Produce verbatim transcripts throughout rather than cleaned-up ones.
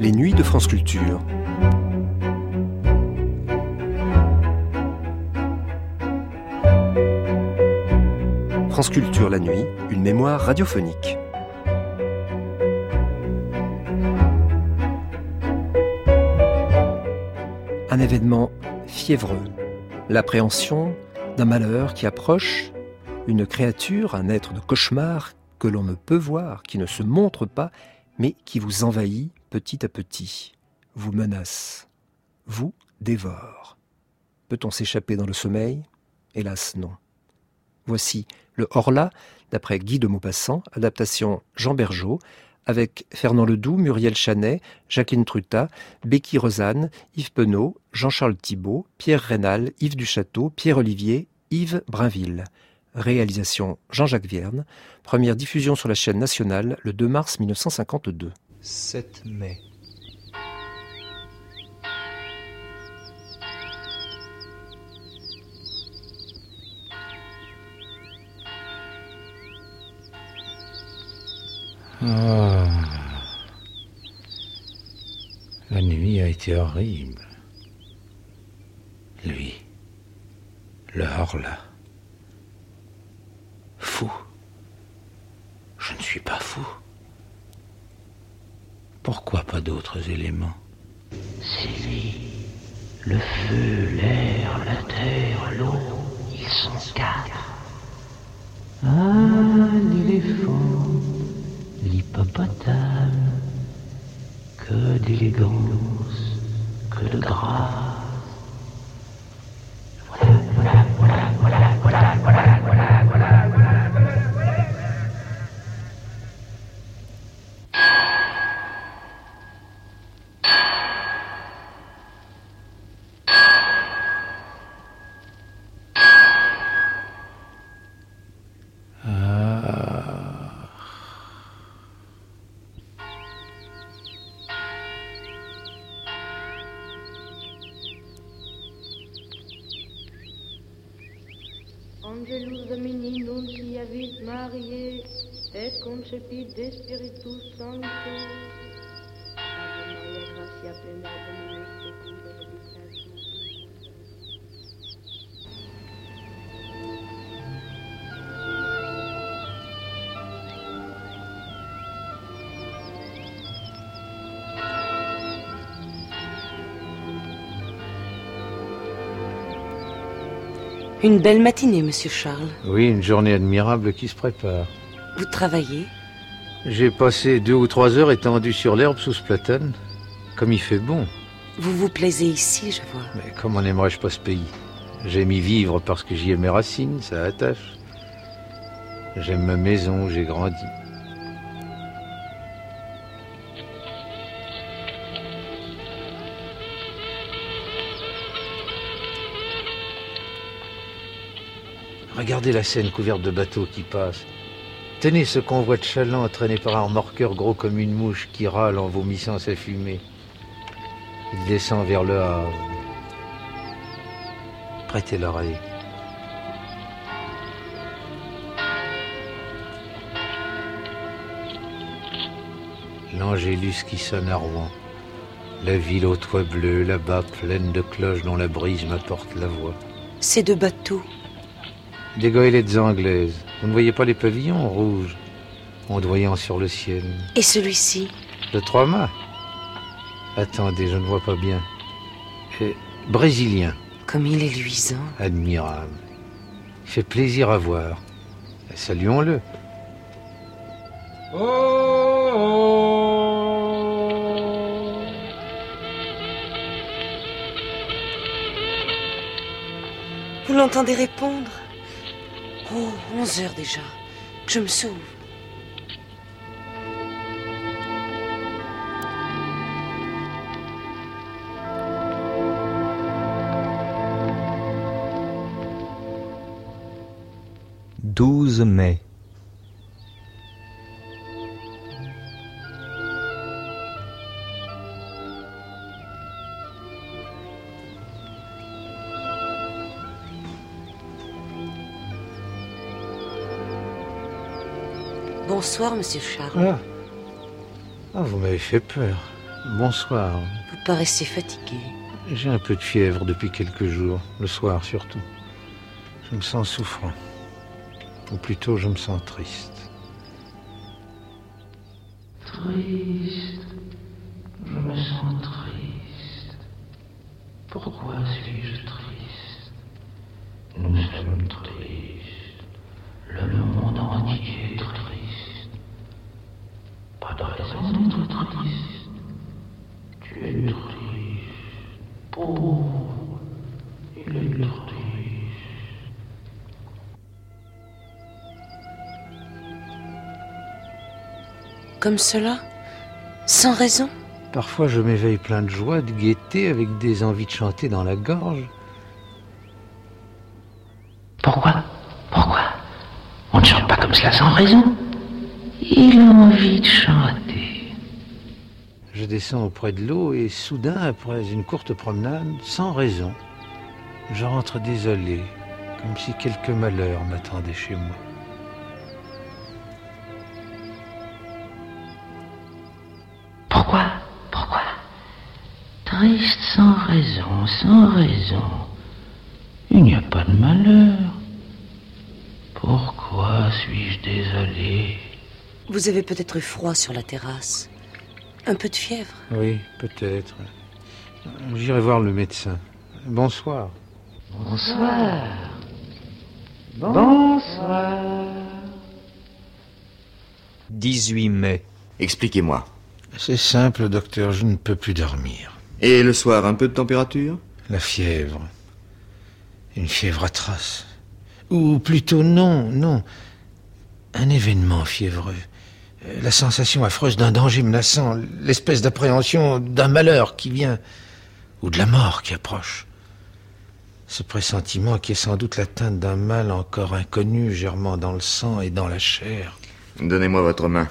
Les nuits de France Culture. France Culture la nuit, une mémoire radiophonique. Un événement fiévreux, l'appréhension d'un malheur qui approche, une créature, un être de cauchemar que l'on ne peut voir, qui ne se montre pas, mais qui vous envahit petit à petit, vous menace, vous dévore. Peut-on s'échapper dans le sommeil ? Hélas, non. Voici le Horla, d'après Guy de Maupassant, adaptation Jean Bergeau, avec Fernand Ledoux, Muriel Chanet, Jacqueline Trutat, Becky Rosanne, Yves Penaud, Jean-Charles Thibault, Pierre Rénal, Yves Duchâteau, Pierre Olivier, Yves Brinville. Réalisation Jean-Jacques Vierne. Première diffusion sur la chaîne nationale le deux mars mille neuf cent cinquante-deux. sept mai. Ah. La nuit a été horrible. Lui, le Horla. Fou. Je ne suis pas fou. Pourquoi pas d'autres éléments ? C'est lui. Le feu, l'air, la terre, l'eau. Ils sont quatre. Ah, l'éléphant, l'hippopotame. Que d'élégance, que de grâce. Voilà, voilà, voilà, voilà, voilà, voilà, voilà, voilà, voilà, voilà, voilà. Angelus Domini nunciavit Mariae, et concepit de Spiritus Sancto. Ave Maria, gratia plena, Dominus tecum, benedicta tu. Une belle matinée, monsieur Charles. Oui, une journée admirable qui se prépare. Vous travaillez ? J'ai passé deux ou trois heures étendu sur l'herbe sous ce platane. Comme il fait bon. Vous vous plaisez ici, je vois. Mais comment n'aimerais-je pas ce pays ? J'aime y vivre parce que j'y ai mes racines, ça attache. J'aime ma maison où j'ai grandi. Regardez la Seine couverte de bateaux qui passent. Tenez ce convoi de chalands entraîné par un remorqueur gros comme une mouche qui râle en vomissant sa fumée. Il descend vers le Havre. Prêtez l'oreille. L'Angélus qui sonne à Rouen. La ville aux toits bleus, là-bas pleine de cloches dont la brise m'apporte la voix. Ces deux bateaux. Des goélettes anglaises. Vous ne voyez pas les pavillons rouges, ondoyant sur le ciel. Et celui-ci ? Le trois-mâts. Attendez, je ne vois pas bien. Et brésilien. Comme il est luisant. Admirable. Il fait plaisir à voir. Et saluons-le. Oh, oh. Vous l'entendez répondre ? Oh, onze heures déjà. Que je me sauve. douze mai. Bonsoir, monsieur Charles. Ah, ah vous m'avez fait peur. Bonsoir. Vous paraissez fatigué. J'ai un peu de fièvre depuis quelques jours, le soir surtout. Je me sens souffrant. Ou plutôt, je me sens triste. Triste. Je me sens triste. Pourquoi suis-je triste? Nous sommes tristes. Le monde entier est triste. Pas de raison d'être triste. Tu es triste. Pauvre. Il est triste. Comme cela? Sans raison? Parfois, je m'éveille plein de joie, de gaieté, avec des envies de chanter dans la gorge. Pourquoi? Pourquoi? On ne chante pas comme cela sans raison. Il a envie de chanter. Je descends auprès de l'eau et soudain, après une courte promenade, sans raison, je rentre désolé, comme si quelque malheur m'attendait chez moi. Pourquoi? Pourquoi? Triste sans raison, sans raison. Il n'y a pas de malheur. Pourquoi suis-je désolé? Vous avez peut-être eu froid sur la terrasse. Un peu de fièvre? Oui, peut-être. J'irai voir le médecin. Bonsoir. Bonsoir. Bonsoir. dix-huit mai. Expliquez-moi. C'est simple, docteur, je ne peux plus dormir. Et le soir, un peu de température? La fièvre. Une fièvre atroce. Ou plutôt non, non. Un événement fiévreux. La sensation affreuse d'un danger menaçant. L'espèce d'appréhension d'un malheur qui vient. Ou de la mort qui approche. Ce pressentiment qui est sans doute l'atteinte d'un mal encore inconnu, germant dans le sang et dans la chair. Donnez-moi votre main.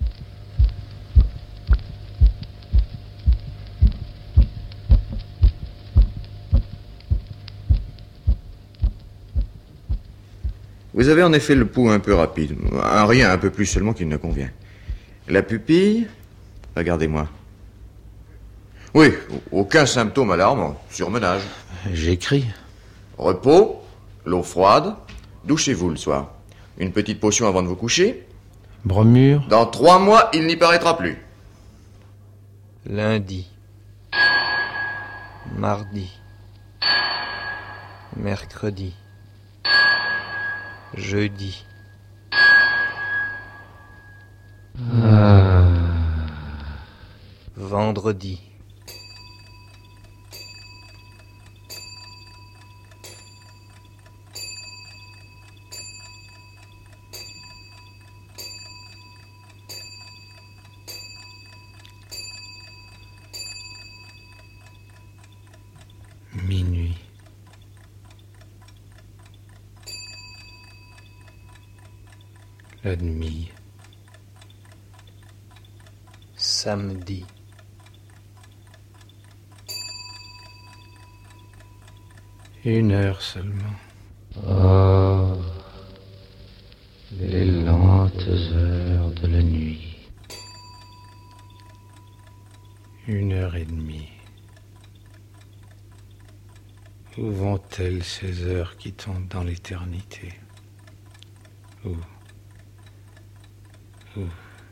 Vous avez en effet le pouls un peu rapide. Un rien, un peu plus seulement qu'il ne convient. La pupille? Regardez-moi. Oui, aucun symptôme alarmant. Surmenage. J'écris. Repos, l'eau froide. Douchez-vous le soir. Une petite potion avant de vous coucher. Bromure. Dans trois mois, il n'y paraîtra plus. Lundi. Mardi. Mercredi. Jeudi. Ah. Vendredi. Minuit. La demi. Samedi. Une heure seulement. Oh, les lentes heures de la nuit. Une heure et demie. Où vont-elles ces heures qui tombent dans l'éternité? Où? Où?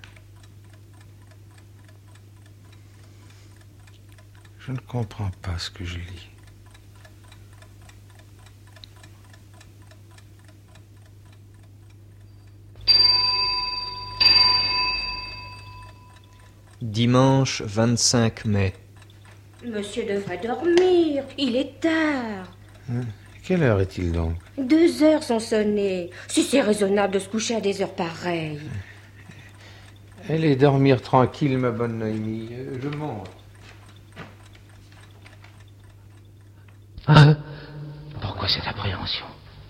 Je ne comprends pas ce que je lis. Dimanche vingt-cinq mai. Monsieur devrait dormir. Il est tard. Hein? Quelle heure est-il donc? Deux heures sont sonnées. Si c'est raisonnable de se coucher à des heures pareilles. Allez dormir tranquille, ma bonne Noémie. Je monte. Ah, pourquoi cette appréhension?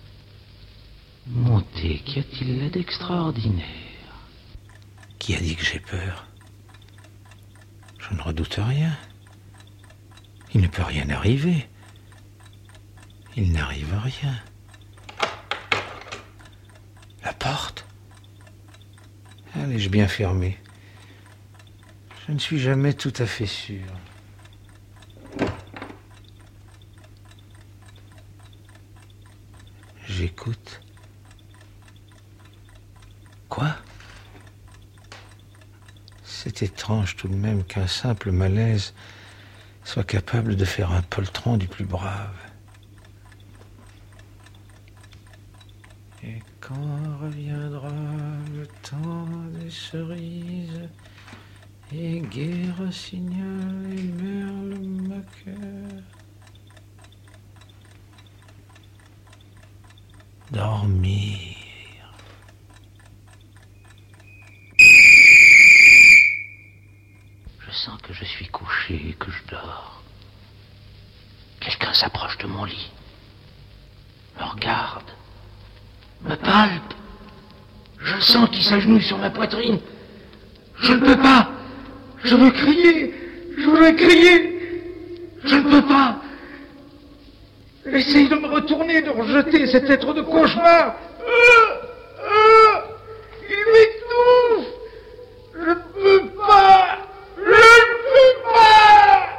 Monter, qu'y a-t-il là d'extraordinaire? Qui a dit que j'ai peur? Je ne redoute rien. Il ne peut rien arriver. Il n'arrive rien. La porte? Elle est-je bien fermée? Je ne suis jamais tout à fait sûr. J'écoute. Quoi? C'est étrange tout de même qu'un simple malaise soit capable de faire un poltron du plus brave. Et quand reviendra le temps des cerises, et gai rossignol et merle moqueur, dormir. Je sens que je suis couché et que je dors. Quelqu'un s'approche de mon lit, me regarde, me palpe. Je sens qu'il s'agenouille sur ma poitrine. Je ne peux pas. Je veux crier. Je voudrais crier. Je ne peux pas. Essaye de me retourner, de rejeter cet être de cauchemar. Euh, euh, il m'étouffe. Je ne peux pas. Je ne peux pas.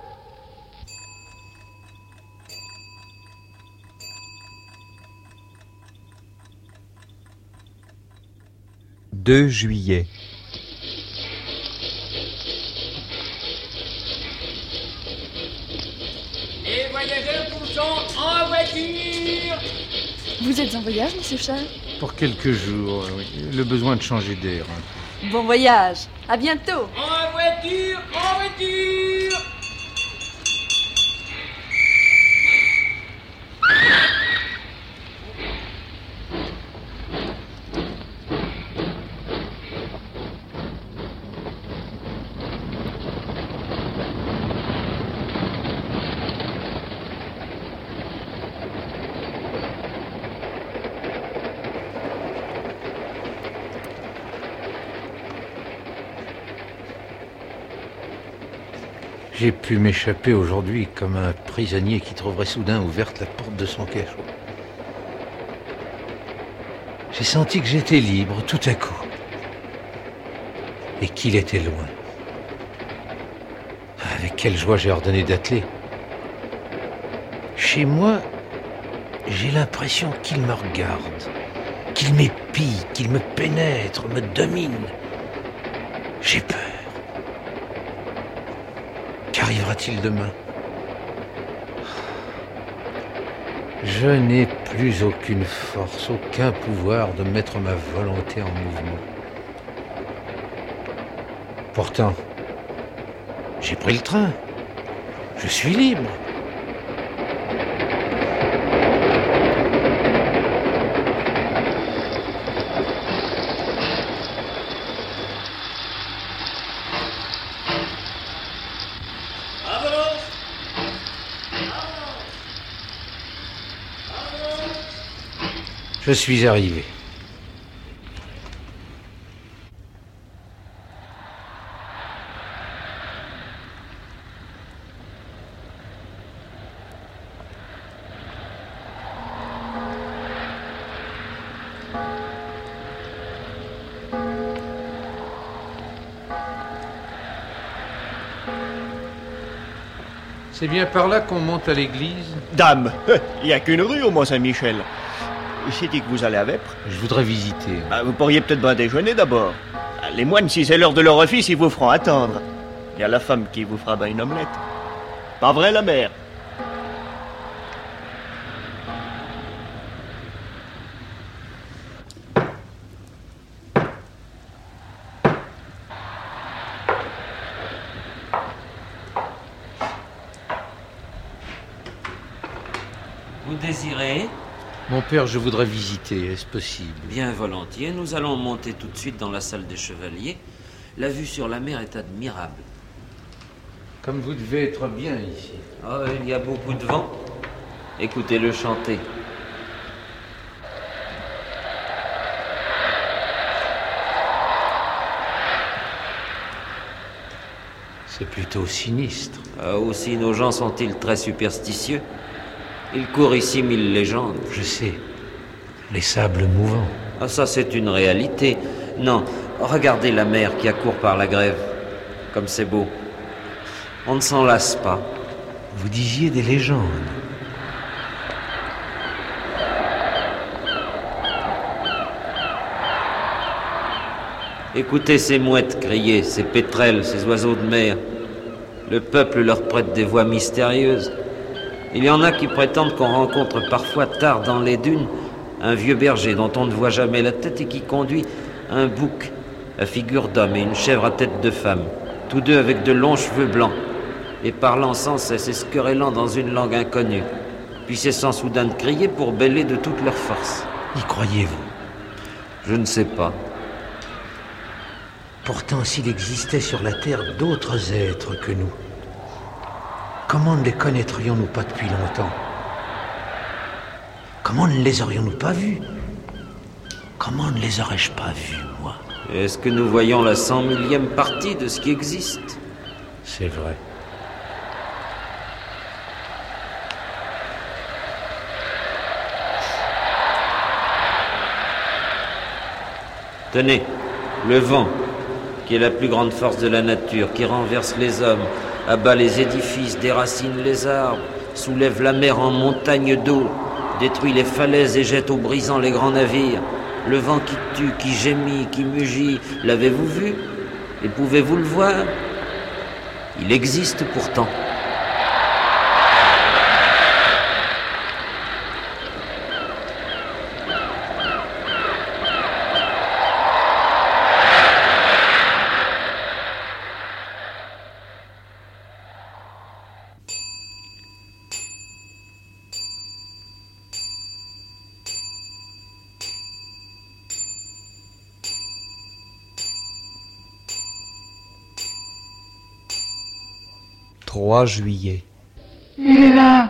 deux juillet. Les voyageurs tous sont en voiture. Vous êtes en voyage, monsieur Charles? Pour quelques jours, oui. Le besoin de changer d'air. Bon voyage. À bientôt. En voiture, en voiture. J'ai pu m'échapper aujourd'hui comme un prisonnier qui trouverait soudain ouverte la porte de son cachot. J'ai senti que j'étais libre tout à coup et qu'il était loin. Avec quelle joie j'ai ordonné d'atteler. Chez moi, j'ai l'impression qu'il me regarde, qu'il m'épie, qu'il me pénètre, me domine. J'ai peur. Qu'arrivera-t-il demain? Je n'ai plus aucune force, aucun pouvoir de mettre ma volonté en mouvement. Pourtant, j'ai pris le train. Je suis libre. Je suis arrivé. C'est bien par là qu'on monte à l'église? Dame, il n'y a qu'une rue au Mont-Saint-Michel. C'est dit que vous allez à Vêpres? Je voudrais visiter. Bah, vous pourriez peut-être bien déjeuner d'abord. Les moines, si c'est l'heure de leur office, ils vous feront attendre. Il y a la femme qui vous fera bien une omelette. Pas vrai, la mère? Vous désirez? Mon père, je voudrais visiter, est-ce possible? Bien volontiers, nous allons monter tout de suite dans la salle des chevaliers. La vue sur la mer est admirable. Comme vous devez être bien ici. Oh, il y a beaucoup de vent. Écoutez-le chanter. C'est plutôt sinistre. Ah, aussi, nos gens sont-ils très superstitieux? Il court ici mille légendes. Je sais. Les sables mouvants. Ah, ça, c'est une réalité. Non, regardez la mer qui accourt par la grève. comme c'est beau. On ne s'en lasse pas. Vous disiez des légendes. Écoutez ces mouettes crier, ces pétrels, ces oiseaux de mer. Le peuple leur prête des voix mystérieuses. Il y en a qui prétendent qu'on rencontre parfois tard dans les dunes un vieux berger dont on ne voit jamais la tête et qui conduit un bouc à figure d'homme et une chèvre à tête de femme, tous deux avec de longs cheveux blancs, et parlant sans cesse et se querellant dans une langue inconnue, puis cessant soudain de crier pour bêler de toute leur force. Y croyez-vous? Je ne sais pas. Pourtant, s'il existait sur la Terre d'autres êtres que nous, comment ne les connaîtrions-nous pas depuis longtemps? Comment ne les aurions-nous pas vus? Comment ne les aurais-je pas vus, moi? Est-ce que nous voyons la cent millième partie de ce qui existe? C'est vrai. Tenez, le vent, qui est la plus grande force de la nature, qui renverse les hommes, abat les édifices, déracine les arbres, soulève la mer en montagne d'eau, détruit les falaises et jette au brisant les grands navires. Le vent qui tue, qui gémit, qui mugit, l'avez-vous vu? Et pouvez-vous le voir? Il existe pourtant. trois juillet. Il est là.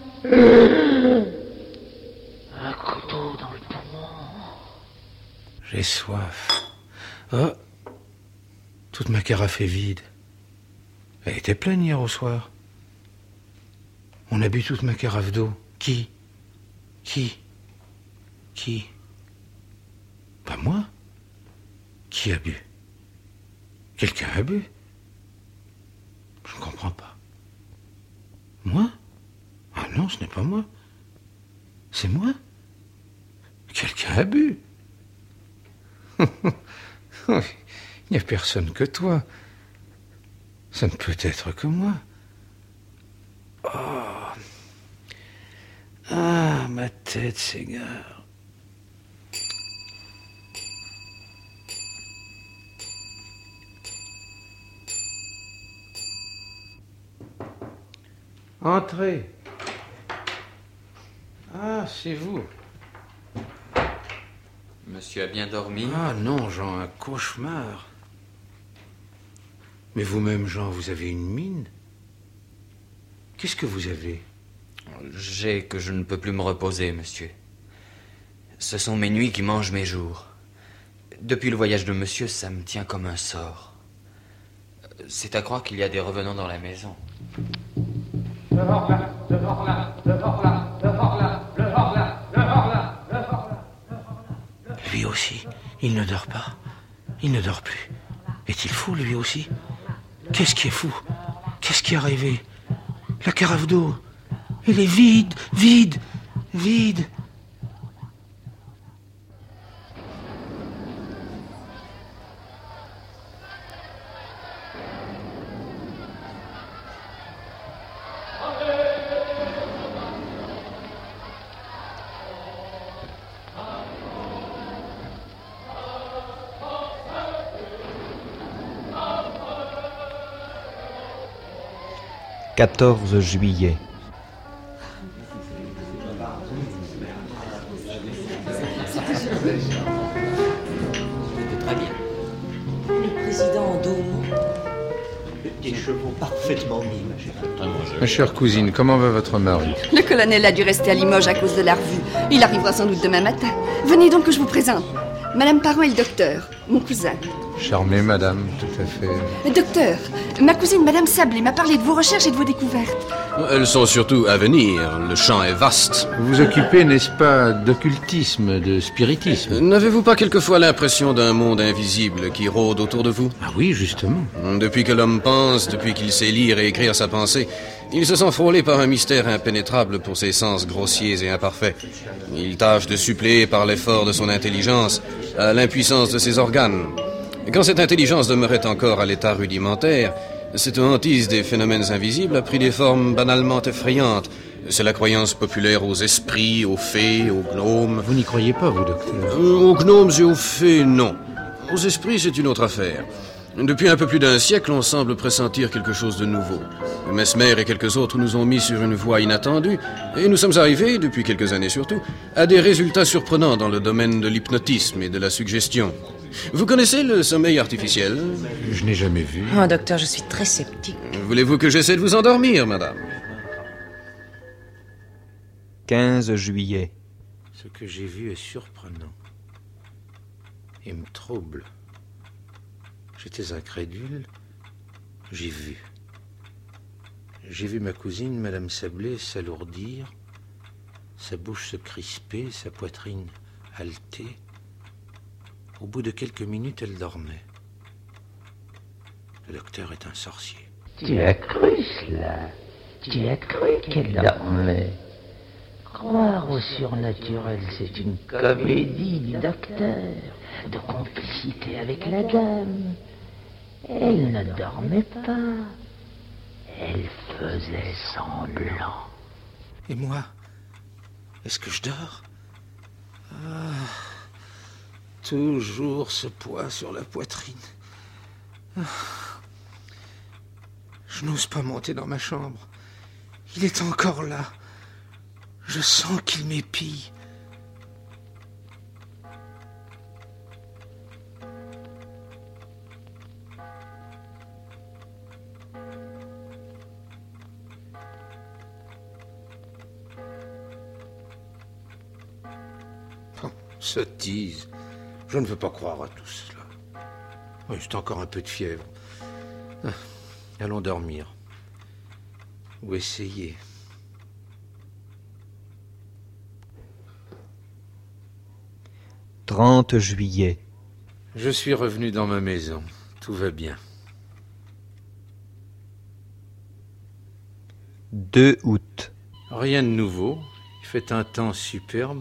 Un couteau dans le poumon. J'ai soif. Oh, toute ma carafe est vide. Elle était pleine hier au soir. On a bu toute ma carafe d'eau. Qui? Qui? Qui? Pas moi. Qui a bu? Quelqu'un a bu? Je ne comprends pas. Moi? Ah non, ce n'est pas moi. C'est moi? Quelqu'un a bu. Il n'y a personne que toi. Ça ne peut être que moi. Oh. Ah, ma tête s'égare. Entrez. Ah, c'est vous. Monsieur a bien dormi? Ah non, Jean, un cauchemar. Mais vous-même, Jean, vous avez une mine? Qu'est-ce que vous avez? J'ai que je ne peux plus me reposer, monsieur. Ce sont mes nuits qui mangent mes jours. Depuis le voyage de monsieur, ça me tient comme un sort. C'est à croire qu'il y a des revenants dans la maison. Devant là, devant là, devant là, devant là, devant là, devant là, devant là. Lui aussi, il ne dort pas. Il ne dort plus. Est-il fou, lui aussi? Qu'est-ce qui est fou? Qu'est-ce qui est arrivé? La carafe d'eau, elle est vide, vide, vide. quatorze juillet. Très bien. Le président en dos mou. Des chevaux parfaitement mis, ma chère. Ma chère cousine, comment va votre mari? Le colonel a dû rester à Limoges à cause de la revue. Il arrivera sans doute demain matin. Venez donc que je vous présente. Madame Parent est le docteur, mon cousin. Charmé, madame, tout à fait. Docteur, ma cousine Madame Sablé m'a parlé de vos recherches et de vos découvertes. Elles sont surtout à venir. Le champ est vaste. Vous vous occupez, n'est-ce pas, d'occultisme, de spiritisme? N'avez-vous pas quelquefois l'impression d'un monde invisible qui rôde autour de vous? Ah oui, justement. Depuis que l'homme pense, depuis qu'il sait lire et écrire sa pensée, il se sent frôlé par un mystère impénétrable pour ses sens grossiers et imparfaits. Il tâche de suppléer par l'effort de son intelligence à l'impuissance de ses organes. Et quand cette intelligence demeurait encore à l'état rudimentaire, cette hantise des phénomènes invisibles a pris des formes banalement effrayantes. C'est la croyance populaire aux esprits, aux fées, aux gnomes. Vous n'y croyez pas, vous, docteur? euh, Aux gnomes et aux fées, non. Aux esprits, c'est une autre affaire. Depuis un peu plus d'un siècle, on semble pressentir quelque chose de nouveau. Mesmer et quelques autres nous ont mis sur une voie inattendue, et nous sommes arrivés, depuis quelques années surtout, à des résultats surprenants dans le domaine de l'hypnotisme et de la suggestion. Vous connaissez le sommeil artificiel? Je n'ai jamais vu. Oh, docteur, je suis très sceptique. Voulez-vous que j'essaie de vous endormir, madame? quinze juillet. Ce que j'ai vu est surprenant et me trouble. J'étais incrédule. J'ai vu. J'ai vu ma cousine, Madame Sablé, s'alourdir, sa bouche se crisper, sa poitrine halter. Au bout de quelques minutes, elle dormait. Le docteur est un sorcier. Tu as cru cela? Tu as cru qu'elle dormait? Croire au surnaturel, c'est une comédie du docteur, de complicité avec la dame. Elle ne dormait pas. Elle faisait semblant. Et moi? Est-ce que je dors? Ah, toujours ce poids sur la poitrine. Ah. Je n'ose pas monter dans ma chambre. Il est encore là. Je sens qu'il m'épie. Oh, sottise. Je ne veux pas croire à tout cela. Oui, j'ai encore un peu de fièvre. Ah, allons dormir. Ou essayer. trente juillet. Je suis revenu dans ma maison. Tout va bien. deux août. Rien de nouveau. Il fait un temps superbe.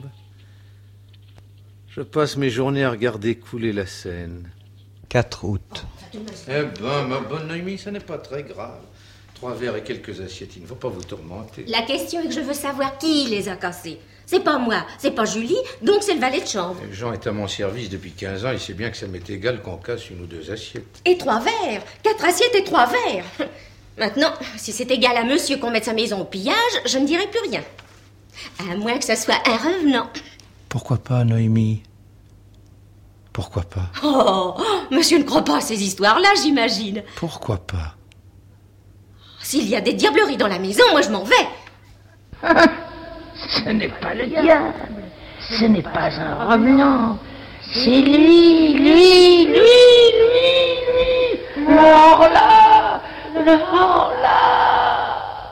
Je passe mes journées à regarder couler la Seine. quatre août. Eh ben, ma bonne Noémie, ce n'est pas très grave. Trois verres et quelques assiettes, il ne faut pas vous tourmenter. La question est que je veux savoir qui les a cassés. C'est pas moi, c'est pas Julie, donc c'est le valet de chambre. Jean est à mon service depuis quinze ans, il sait bien que ça m'est égal qu'on casse une ou deux assiettes. Et trois verres, quatre assiettes et trois verres. Maintenant, si c'est égal à monsieur qu'on mette sa maison au pillage, je ne dirai plus rien. À moins que ça soit un revenant. Pourquoi pas, Noémie? Pourquoi pas? Oh, monsieur ne croit pas à ces histoires-là, j'imagine. Pourquoi pas? S'il y a des diableries dans la maison, moi je m'en vais. Ce n'est pas le diable, ce n'est pas un revenant, c'est lui, lui, lui, lui, lui, le hors-là, le hors-là.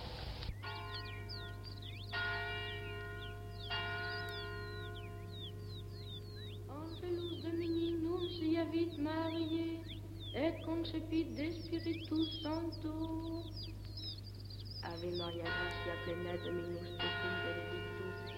Angelus Domininus iavit Mariae, et concepit de Spiritus Sancto. Ave Maria, gratia plena, Dominus tecum, benedictus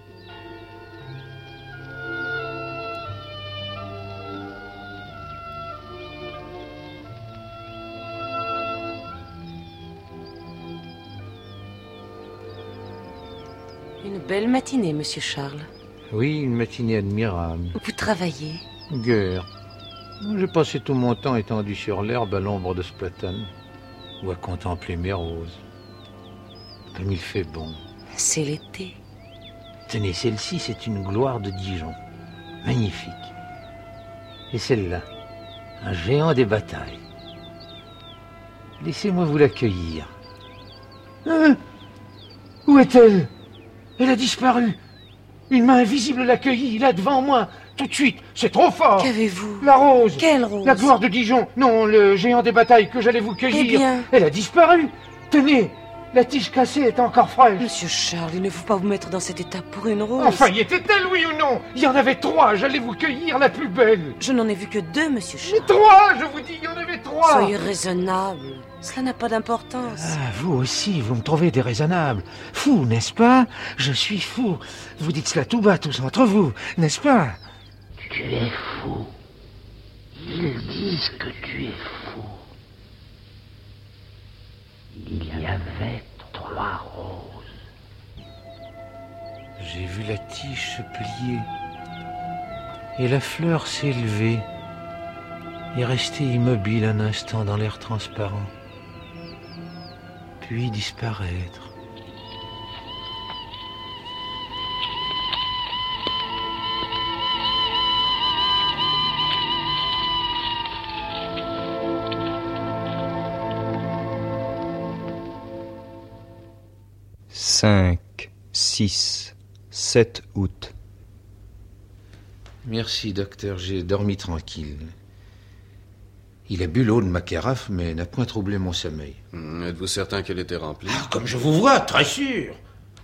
Une belle matinée, monsieur Charles. Oui, une matinée admirable. Vous travaillez? Guère. J'ai passé tout mon temps étendu sur l'herbe à l'ombre de ce platane, ou à contempler mes roses. Comme il fait bon. C'est l'été. Tenez, celle-ci, c'est une gloire de Dijon. Magnifique. Et celle-là, un géant des batailles. Laissez-moi vous l'accueillir. Hein? Où est-elle? Elle a disparu. Une main invisible l'a cueillie, là devant moi. Tout de suite, c'est trop fort. Qu'avez-vous? La rose. Quelle rose? La gloire de Dijon. Non, le géant des batailles que j'allais vous cueillir. Eh bien. Elle a disparu. Tenez, La tige cassée est encore fraîche. Monsieur Charles, il ne faut pas vous mettre dans cet état pour une rose. Enfin, y était-elle, oui ou non? Il y en avait trois, j'allais vous cueillir la plus belle. Je n'en ai vu que deux, monsieur Charles. Mais trois, je vous dis, il y en avait trois. Soyez raisonnable. Cela n'a pas d'importance. Ah, vous aussi, vous me trouvez déraisonnable. Fou, n'est-ce pas? Je suis fou. Vous dites cela tout bas, tous entre vous, n'est-ce pas? Tu es fou. Ils disent que tu es fou. Il y avait trois roses. J'ai vu la tige se plier, et la fleur s'élever, et rester immobile un instant dans l'air transparent, puis disparaître. cinq, six, sept août. Merci, docteur, j'ai dormi tranquille. Il a bu l'eau de ma carafe, mais n'a point troublé mon sommeil. Hum, êtes-vous certain qu'elle était remplie? Ah, comme je vous vois, très sûr.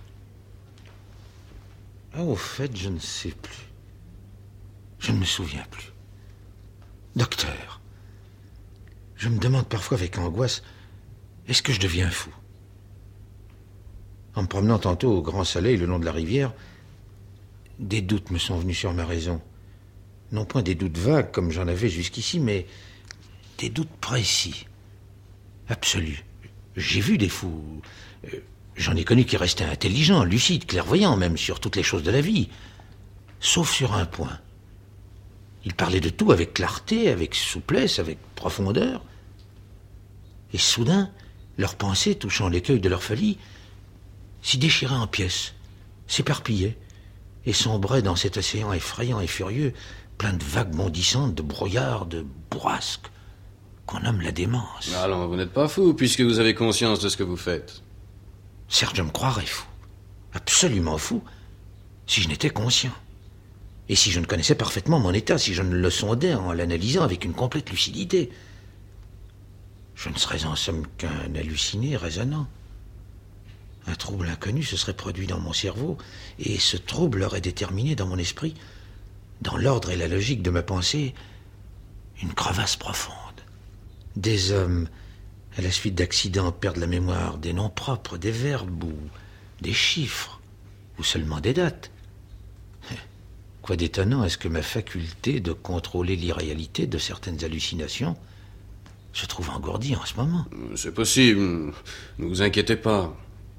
Ah, au fait, je ne sais plus. Je ne me souviens plus. Docteur, je me demande parfois avec angoisse, est-ce que je deviens fou? En me promenant tantôt au grand soleil le long de la rivière, des doutes me sont venus sur ma raison. Non point des doutes vagues comme j'en avais jusqu'ici, mais des doutes précis, absolus. J'ai vu des fous. J'en ai connu qui restaient intelligents, lucides, clairvoyants même sur toutes les choses de la vie. Sauf sur un point. Ils parlaient de tout avec clarté, avec souplesse, avec profondeur. Et soudain, leurs pensées, touchant l'écueil de leur folie, s'y déchiraient en pièces, s'éparpillaient, et sombraient dans cet océan effrayant et furieux, plein de vagues bondissantes, de brouillards, de bourrasques, qu'on nomme la démence. Alors, vous n'êtes pas fou, puisque vous avez conscience de ce que vous faites. Certes, je me croirais fou, absolument fou, si je n'étais conscient. Et si je ne connaissais parfaitement mon état, si je ne le sondais en l'analysant avec une complète lucidité. Je ne serais en somme qu'un halluciné raisonnant. Un trouble inconnu se serait produit dans mon cerveau, et ce trouble aurait déterminé dans mon esprit, dans l'ordre et la logique de ma pensée, une crevasse profonde. Des hommes, à la suite d'accidents, perdent la mémoire des noms propres, des verbes ou des chiffres, ou seulement des dates. Quoi d'étonnant est-ce que ma faculté de contrôler l'irréalité de certaines hallucinations se trouve engourdie en ce moment? C'est possible. Ne vous inquiétez pas.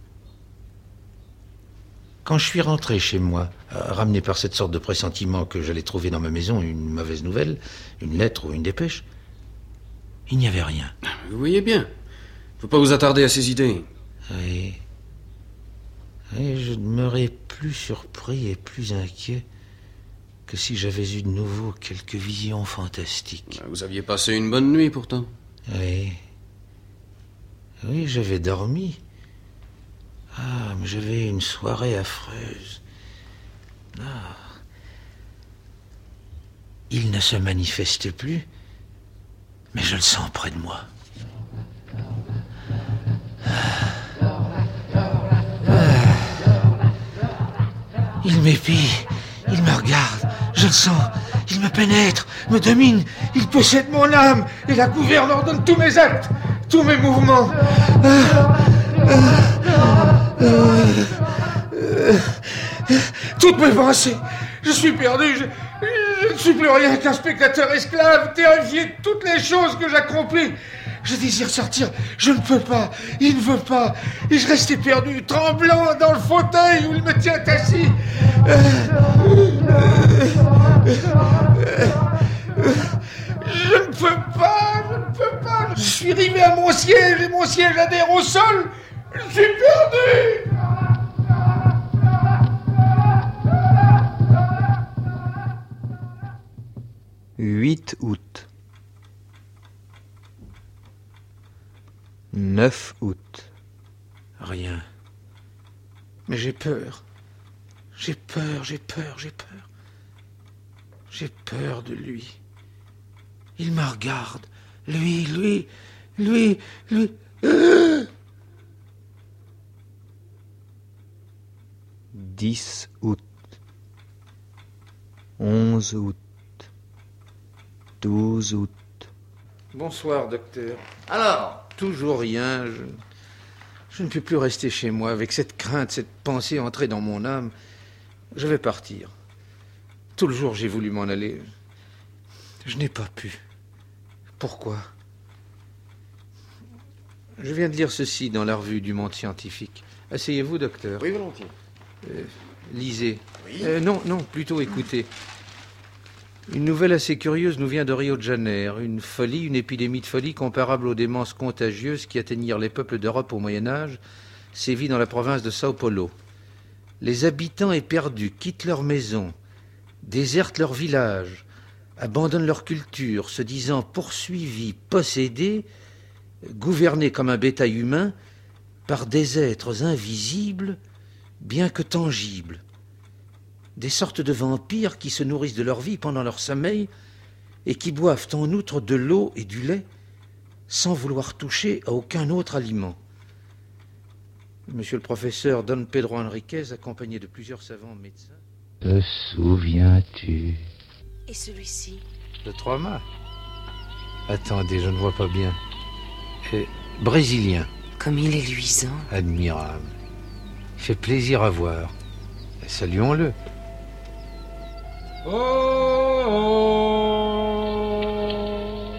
Quand je suis rentré chez moi, ramené par cette sorte de pressentiment que j'allais trouver dans ma maison une mauvaise nouvelle, une lettre ou une dépêche, il n'y avait rien. Vous voyez bien. Faut pas vous attarder à ces idées. Oui. Et je demeurais plus surpris et plus inquiet que si j'avais eu de nouveau quelques visions fantastiques. Vous aviez passé une bonne nuit, pourtant. Oui. Oui, j'avais dormi. Ah, mais j'avais une soirée affreuse. Ah. Il ne se manifeste plus, mais je le sens près de moi. Ah. Il m'épie, il me regarde, je le sens, il me pénètre, me domine, il possède mon âme et la gouverne, ordonne tous mes actes, tous mes mouvements. Ah. Ah. Euh, euh, toutes mes pensées. Je suis perdu. Je, je ne suis plus rien qu'un spectateur esclave, terrifié de toutes les choses que j'accomplis. Je désire sortir. Je ne peux pas. Il ne veut pas. Et je restais perdu, tremblant dans le fauteuil où il me tient assis. Euh, euh, euh, je ne peux pas. Je ne peux pas. Je suis arrivé à mon siège et mon siège adhère au sol. Je suis perdu! huit août. neuf août. Rien. Mais j'ai peur. J'ai peur, j'ai peur, j'ai peur. J'ai peur de lui. Il me regarde. Lui, lui, lui, lui. dix août, onze août, douze août. Bonsoir, docteur. Alors, toujours rien. Je, je ne peux plus rester chez moi avec cette crainte, cette pensée entrée dans mon âme. Je vais partir. Tout le jour, j'ai voulu m'en aller. Je n'ai pas pu. Pourquoi ? Je viens de lire ceci dans la revue du Monde Scientifique. Asseyez-vous, docteur. Oui, volontiers. Euh, lisez. Oui. Euh, non, non, plutôt écoutez. Une nouvelle assez curieuse nous vient de Rio de Janeiro. Une folie, une épidémie de folie comparable aux démences contagieuses qui atteignirent les peuples d'Europe au Moyen-Âge, sévit dans la province de Sao Paulo. Les habitants éperdus quittent leurs maisons, désertent leurs villages, abandonnent leur culture, se disant poursuivis, possédés, gouvernés comme un bétail humain par des êtres invisibles, bien que tangibles. Des sortes de vampires qui se nourrissent de leur vie pendant leur sommeil et qui boivent en outre de l'eau et du lait sans vouloir toucher à aucun autre aliment. Monsieur le professeur Don Pedro Henriquez, accompagné de plusieurs savants médecins. Te souviens-tu? Et celui-ci? Le trois-mâts. Attendez, je ne vois pas bien. Euh, brésilien. Comme il est luisant. Admirable. Il fait plaisir à voir. Saluons-le. Oh, oh.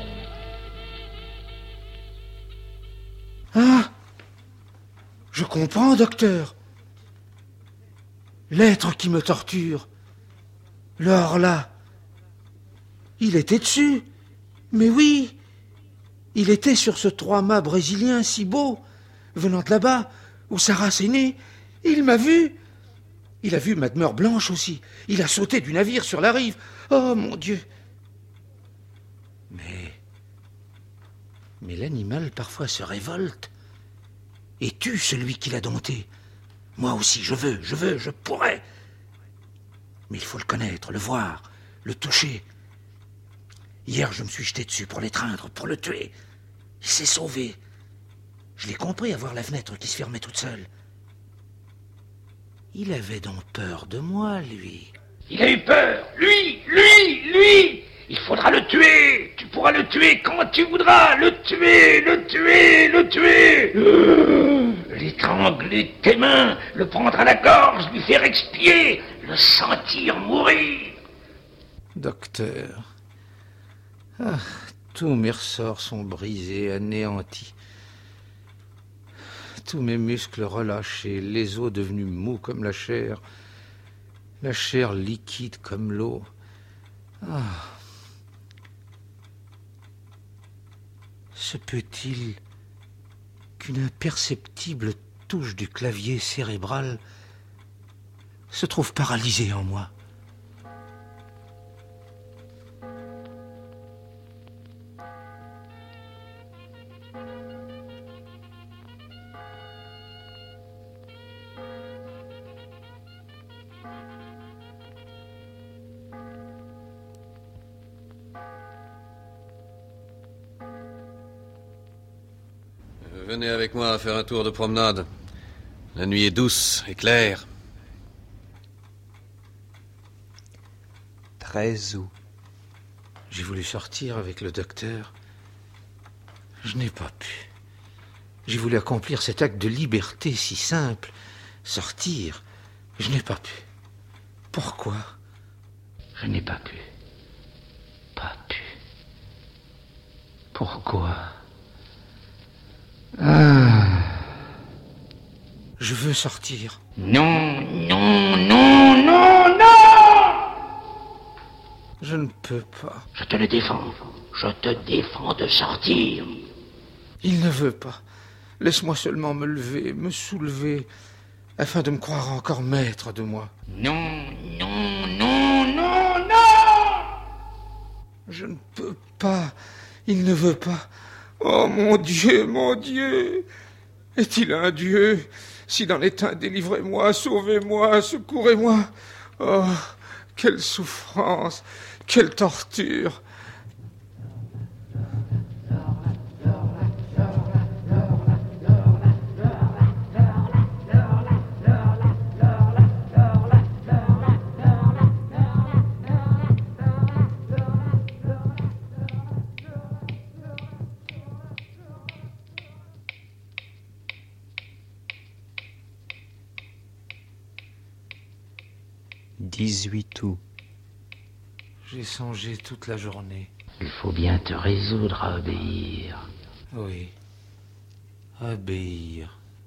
Ah! Je comprends, docteur. L'être qui me torture. L'or là. Il était dessus. Mais oui. Il était sur ce trois-mâts brésilien si beau, venant de là-bas, où sa race est née. Il m'a vu. Il a vu ma demeure blanche aussi. Il a sauté du navire sur la rive. Oh, mon Dieu! Mais... Mais l'animal parfois se révolte et tue celui qui l'a dompté. Moi aussi, je veux, je veux, je pourrais. Mais il faut le connaître, le voir, le toucher. Hier, je me suis jeté dessus pour l'étreindre, pour le tuer. Il s'est sauvé. Je l'ai compris à voir la fenêtre qui se fermait toute seule. Il avait donc peur de moi, lui. Il a eu peur. Lui, lui, lui. Il faudra le tuer. Tu pourras le tuer quand tu voudras. Le tuer, le tuer, le tuer. L'étrangler de tes mains, le prendre à la gorge, lui faire expier, le sentir mourir. Docteur, ah, tous mes ressorts sont brisés, anéantis. Tous mes muscles relâchés, les os devenus mous comme la chair, la chair liquide comme l'eau. Ah. Se peut-il qu'une imperceptible touche du clavier cérébral se trouve paralysée en moi? Venez avec moi faire un tour de promenade. La nuit est douce et claire. treize août. J'ai voulu sortir avec le docteur. Je n'ai pas pu. J'ai voulu accomplir cet acte de liberté si simple. Sortir. Je n'ai pas pu. Pourquoi? Je n'ai pas pu. Pas pu. Pourquoi? Ah. Je veux sortir. Non, non, non, non, non! Je ne peux pas. Je te le défends. Je te défends de sortir. Il ne veut pas. Laisse-moi seulement me lever, me soulever, afin de me croire encore maître de moi. Non, non, non, non, non! Je ne peux pas. Il ne veut pas. Oh, mon Dieu, mon Dieu! Est-il un Dieu? S'il en est un, délivrez-moi, sauvez-moi, secourez-moi. Oh, quelle souffrance, quelle torture! dix-huit août. J'ai songé toute la journée. Il faut bien te résoudre à obéir. Oui. Obéir.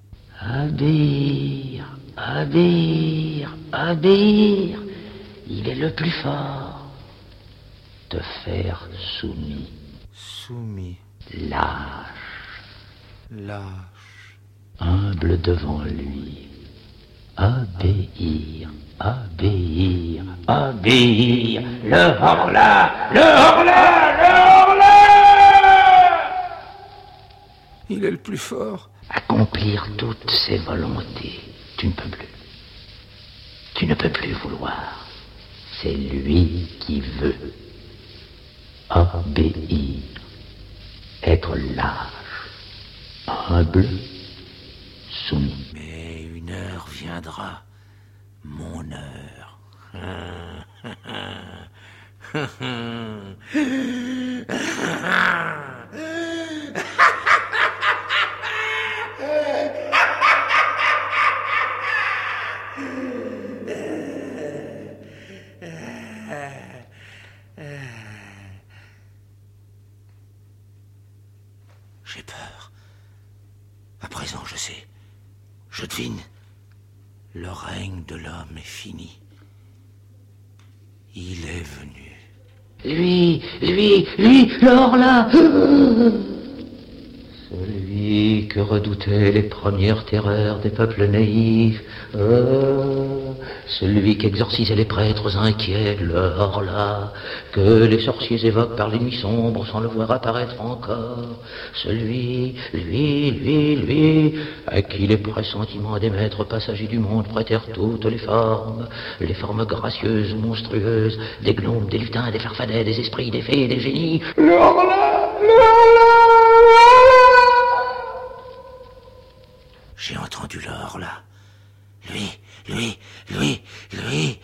Obéir, obéir, obéir. Il est le plus fort. Te faire soumis. Soumis. Lâche. Lâche. Humble devant lui. Obéir, obéir, obéir. Le hors-là, le hors-là, le hors-là. Il est le plus fort. Accomplir toutes ses volontés. Tu ne peux plus. Tu ne peux plus vouloir. C'est lui qui veut. Obéir. Être lâche. Humble. Soumis. Mais une heure viendra. Mon heure. J'ai peur. À présent, je sais. Je devine. Le règne de l'homme est fini. Il est venu. Lui, lui, lui, l'or-là. Celui que redoutaient les premières terreurs des peuples naïfs. Euh, celui qu'exorcisaient les prêtres inquiets, l'or-là, que les sorciers évoquent par les nuits sombres sans le voir apparaître encore. Celui, lui, lui, lui, à qui les pressentiments des maîtres passagers du monde prêtèrent toutes les formes, les formes gracieuses ou monstrueuses, des gnomes, des lutins, des farfadets, des esprits, des fées, des génies. L'or-là, l'or-là. J'ai entendu l'or, là. Lui, lui, lui, lui.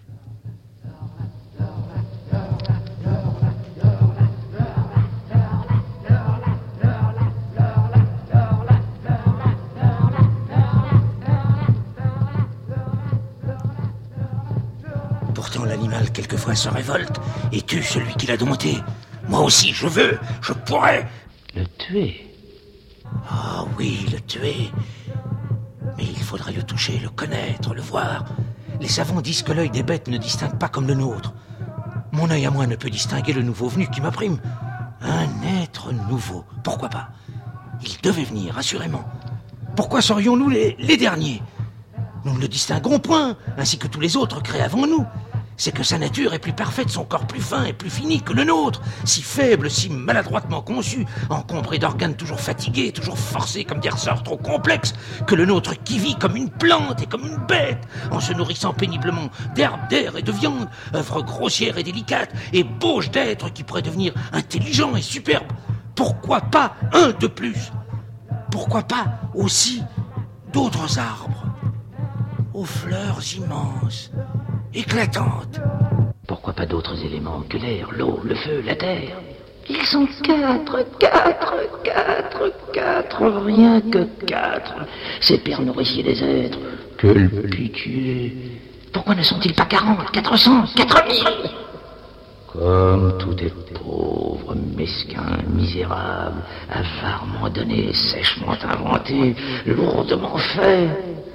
Pourtant, l'animal, quelquefois, se révolte et tue celui qui l'a dompté. Moi aussi, je veux, je pourrais. Le tuer. Ah oui, le tuer. Mais il faudrait le toucher, le connaître, le voir. Les savants disent que l'œil des bêtes ne distingue pas comme le nôtre. Mon œil à moi ne peut distinguer le nouveau venu qui m'opprime. Un être nouveau, pourquoi pas? Il devait venir, assurément. Pourquoi serions-nous les, les derniers? Nous ne le distinguerons point, ainsi que tous les autres créés avant nous. C'est que sa nature est plus parfaite, son corps plus fin et plus fini que le nôtre, si faible, si maladroitement conçu, encombré d'organes toujours fatigués, toujours forcés comme des ressorts trop complexes, que le nôtre qui vit comme une plante et comme une bête, en se nourrissant péniblement d'herbes, d'air et de viande, œuvre grossière et délicate, et bauche d'être qui pourrait devenir intelligent et superbe. Pourquoi pas un de plus? Pourquoi pas aussi d'autres arbres, aux fleurs immenses, éclatantes? Pourquoi pas d'autres éléments que l'air, l'eau, le feu, la terre? Ils sont quatre, quatre, quatre, quatre, rien que quatre. Ces pères nourriciers des êtres. Quelle pitié! Pourquoi ne sont-ils pas quarante, quatre cents, quatre mille? Comme tout est pauvre, mesquin, misérable, avarement donné, sèchement inventé, lourdement fait.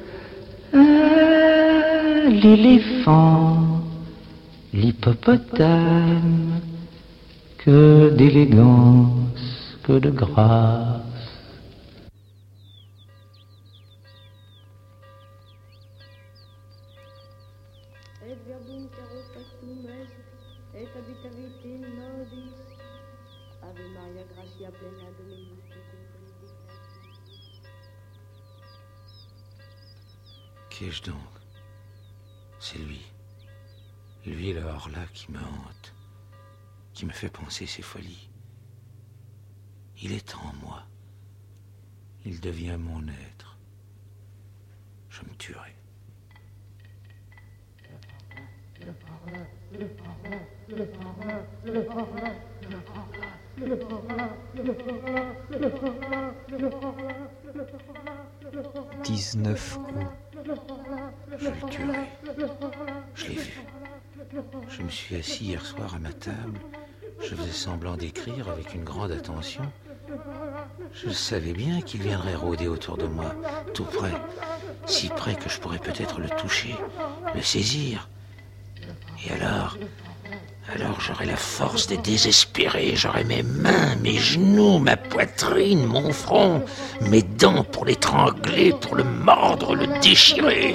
Ah, l'éléphant, l'hippopotame, que d'élégance, que de grâce. Et verbum terroritatum est, et habitavit in nobis. Ave Maria, gratia plena Dominus tecum. Qu'ai-je donc? C'est lui. Lui, le hors-là, qui me hante, qui me fait penser ses folies. Il est en moi. Il devient mon être. Je me tuerai. dix-neuf août. Je le tuerai. Je l'ai vu. Je me suis assis hier soir à ma table. Je faisais semblant d'écrire avec une grande attention. Je savais bien qu'il viendrait rôder autour de moi, tout près, si près que je pourrais peut-être le toucher, le saisir. Et alors, alors j'aurais la force de désespérer, j'aurais mes mains, mes genoux, ma poitrine, mon front, mes dents pour l'étrangler, pour le mordre, le déchirer.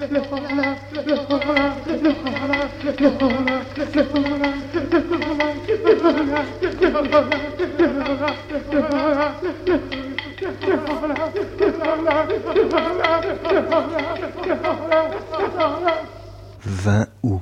vingt août.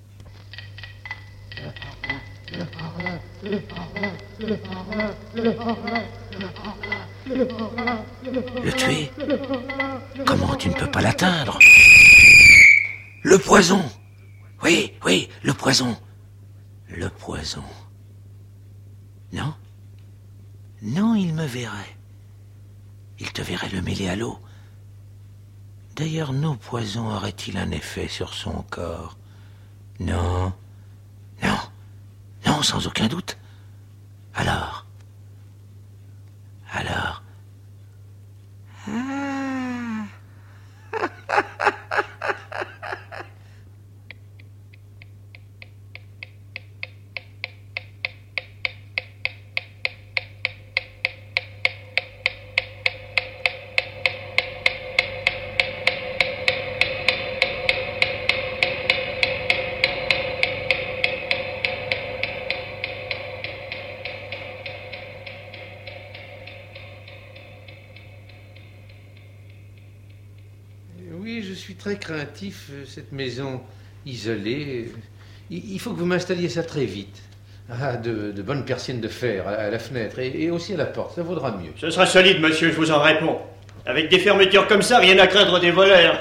Le tuer? Comment tu ne peux pas l'atteindre? Le poison! Oui, oui, le poison. Le poison. Non? Non, il me verrait. Il te verrait le mêler à l'eau. D'ailleurs, nos poisons auraient-ils un effet sur son corps? Non. Non. Non, sans aucun doute. Alors. Alors. Ah. Oui, je suis très craintif, cette maison isolée. Il faut que vous m'installiez ça très vite. Ah, de, de bonnes persiennes de fer à, à la fenêtre et, et aussi à la porte, ça vaudra mieux. Ce sera solide, monsieur, je vous en réponds. Avec des fermetures comme ça, rien à craindre des voleurs.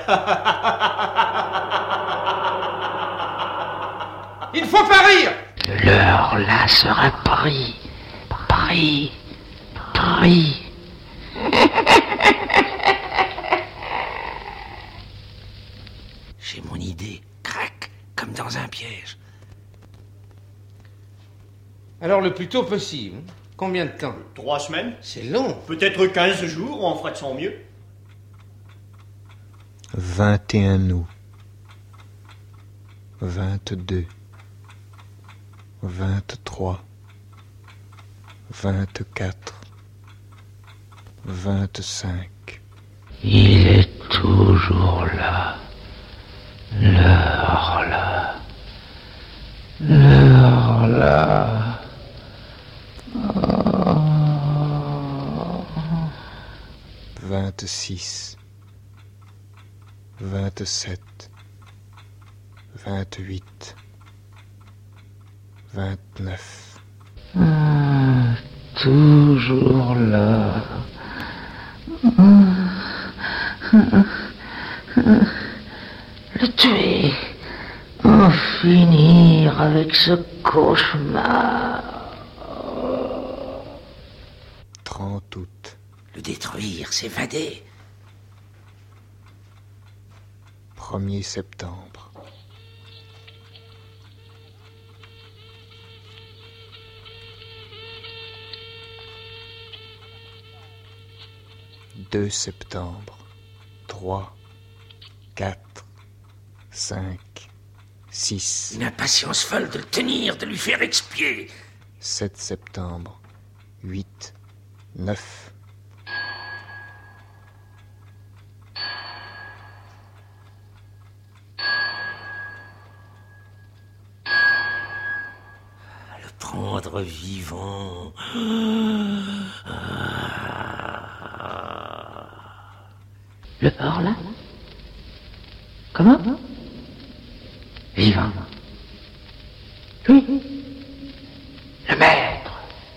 Il ne faut pas rire! L'heure là sera pris, pris, pris. J'ai mon idée, crac, comme dans un piège. Alors le plus tôt possible. Combien de temps? Trois semaines. C'est long. Peut-être quinze jours, on fera de son mieux. vingt et un août. vingt-deux. vingt-trois. vingt-quatre. vingt-cinq. Il est toujours là. L'heure là. L'heure là. Oh. vingt-six. vingt-sept. vingt-huit. vingt-neuf. Ah, toujours là. Le tuer. En finir avec ce cauchemar. trente août. Le détruire, s'évader. premier septembre. deux septembre. trois. quatre. cinq. six. Une impatience folle de le tenir, de lui faire expier. sept septembre. huit. neuf. Le prendre vivant. Le hors là? Comment? Vivant. Oui. Le maître.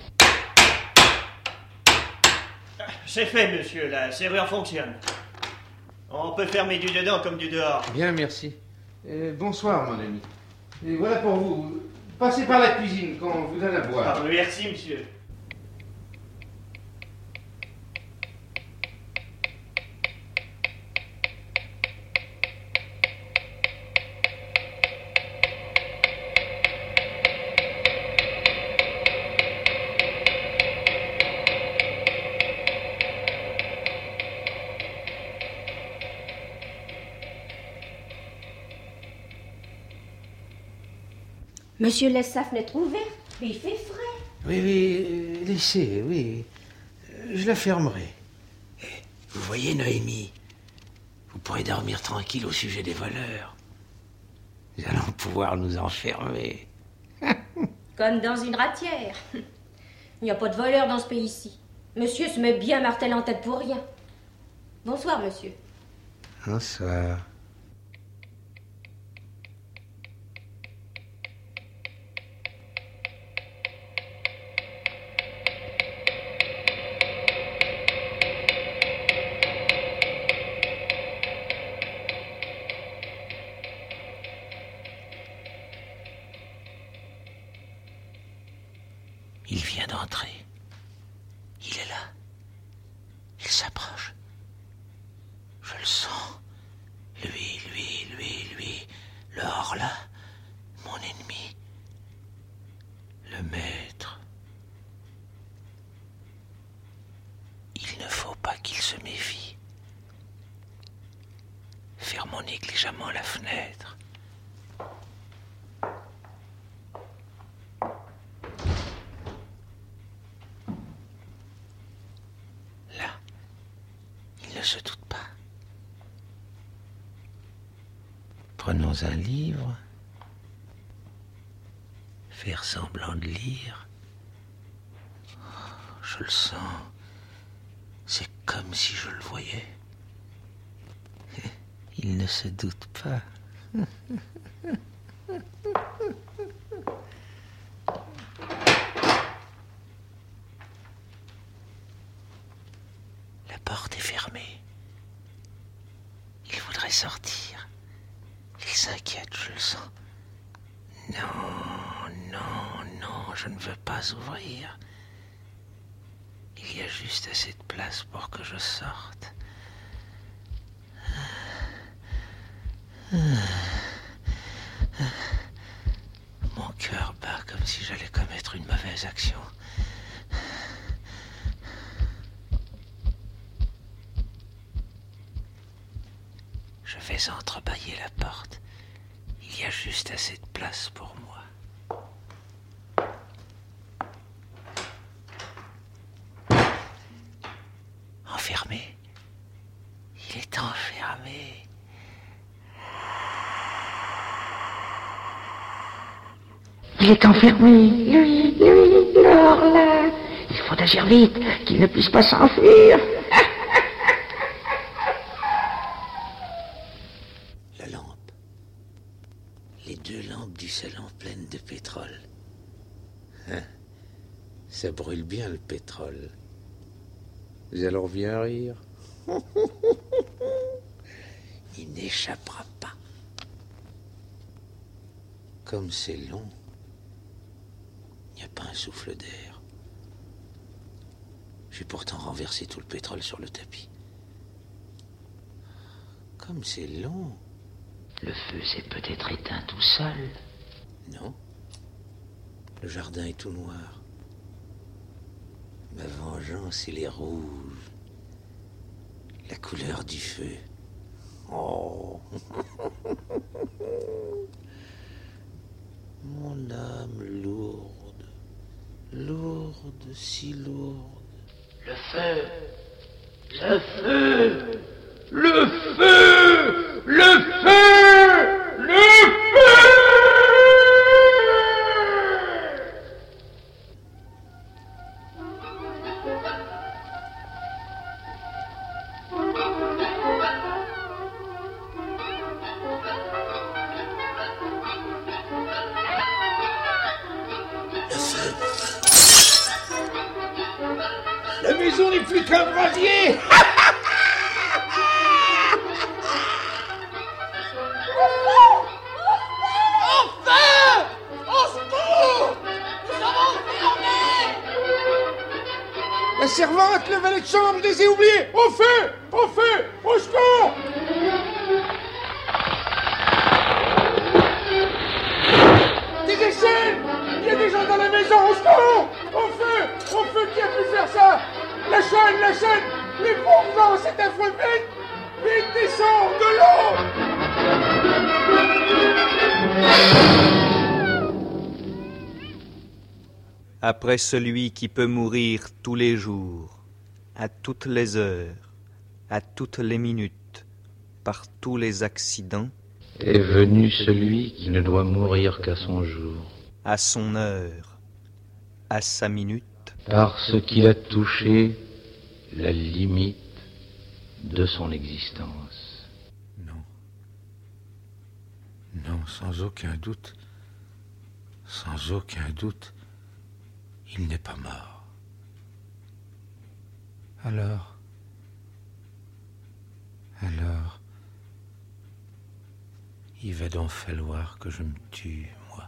C'est fait, monsieur, la serrure fonctionne. On peut fermer du dedans comme du dehors. Bien, merci. Euh, bonsoir, mon ami. Et voilà pour vous. Passez par la cuisine quand on vous donne à boire. Ah, merci, monsieur. Monsieur laisse sa fenêtre ouverte, mais il fait frais. Oui, oui, euh, laissez, oui. Euh, Je la fermerai. Vous voyez, Noémie, vous pourrez dormir tranquille au sujet des voleurs. Nous allons pouvoir nous enfermer. Comme dans une ratière. Il n'y a pas de voleurs dans ce pays-ci. Monsieur se met bien martel en tête pour rien. Bonsoir, monsieur. Bonsoir. Il vient d'entrer. Il est là. Il s'approche. Je le sens. Lui, lui, lui, lui. Le hors-là. Mon ennemi. Le maître. Il ne faut pas qu'il se méfie. Fermons négligemment la fenêtre. Ne se doute pas. Prenons un livre, faire semblant de lire. Je le sens. C'est comme si je le voyais. Il ne se doute pas. La porte est fermée. Il voudrait sortir. Il s'inquiète, je le sens. Non, non, non, je ne veux pas ouvrir. Il y a juste assez de place pour que je sorte. Mon cœur bat comme si j'allais commettre une mauvaise action. Je vais entrebâiller la porte. Il y a juste assez de place pour moi. Enfermé. Il est enfermé. Il est enfermé. Lui, lui, dehors là. Il faut agir vite, qu'il ne puisse pas s'enfuir. La lampe. Les deux lampes du salon pleines de pétrole. Hein? Ça brûle bien le pétrole. Vous allez bien rire. Il n'échappera pas. Comme c'est long, il n'y a pas un souffle d'air. J'ai pourtant renversé tout le pétrole sur le tapis. Comme c'est long. Le feu s'est peut-être éteint tout seul. Non. Le jardin est tout noir. Ma vengeance, elle est rouge. La couleur du feu. Oh. Mon âme lourde. Lourde, si lourde. Le feu. Le feu. Le feu. Le feu. Le feu. La maison n'est plus qu'un brasier. Enfin! Au secours! Nous sommes enfermés! La servante, le valet de chambre, je les ai oubliés. Au feu! Au feu! Au secours! Des échelles! Il y a des gens dans la maison, au secours! Au feu! Au feu, qui a pu faire ça? La chaîne, la chaîne! Les pauvres gens, c'est affreux! Vite! Vite, descends! De l'eau! après celui qui peut mourir tous les jours, à toutes les heures, à toutes les minutes, par tous les accidents, est venu celui qui ne doit mourir qu'à son jour, à son heure, à sa minute, parce qu'il a touché la limite de son existence. Non. Non, sans aucun doute, sans aucun doute, il n'est pas mort. Alors, alors, il va donc falloir que je me tue, moi.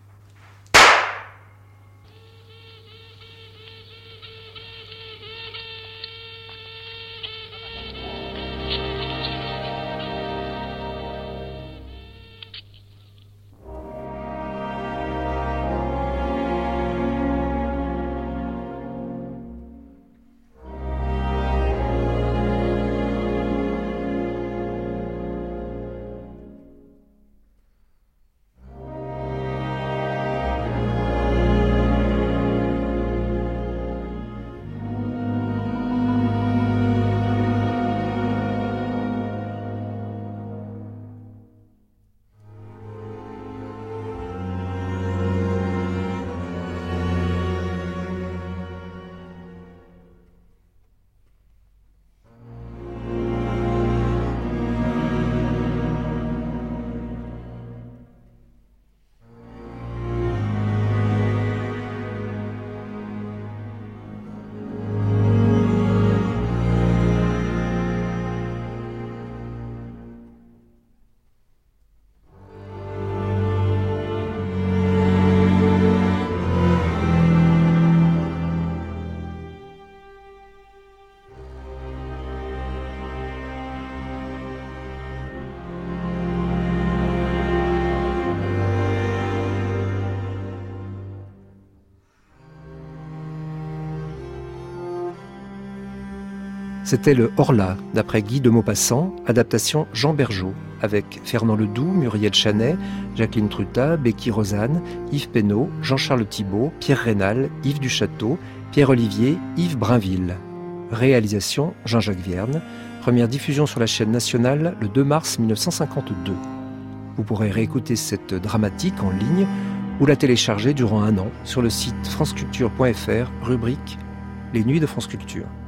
C'était le Horla, d'après Guy de Maupassant, adaptation Jean Bergeau, avec Fernand Ledoux, Muriel Chanet, Jacqueline Truta, Becky Rosanne, Yves Pénaud, Jean-Charles Thibault, Pierre Rénal, Yves Duchâteau, Pierre Olivier, Yves Brinville. Réalisation Jean-Jacques Vierne. Première diffusion sur la chaîne nationale le deux mars mille neuf cent cinquante-deux. Vous pourrez réécouter cette dramatique en ligne ou la télécharger durant un an sur le site franceculture point f r, rubrique Les Nuits de France Culture.